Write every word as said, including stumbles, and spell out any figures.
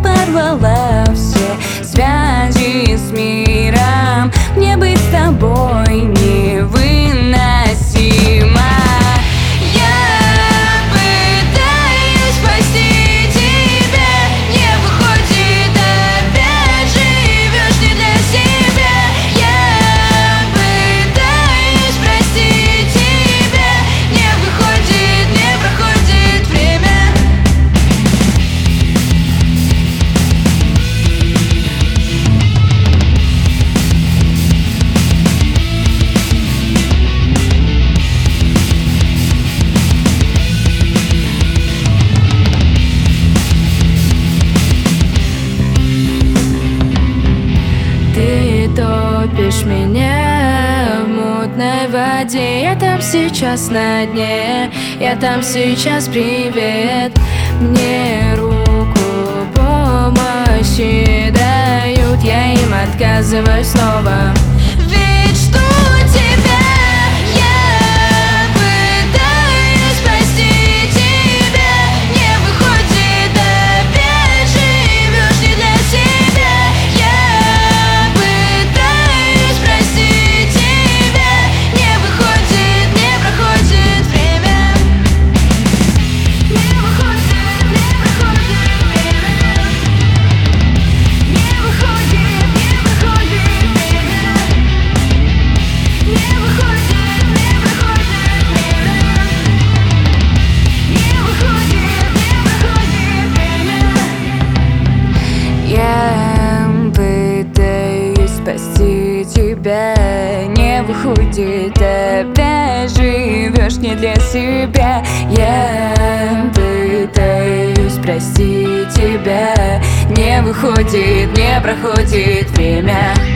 порвала все связи с миром. Мне быть с тобой невыносимо. Топишь меня в мутной воде. Я там сейчас на дне, я там сейчас, привет. Мне руку помощи дают, я им отказываюсь снова. Ведь что тебя я пытаюсь простить, тебя не выходит, опять живешь не для себя. Спасти тебя не выходит, опять живешь не для себя. Я пытаюсь простить тебя, не выходит, не проходит время.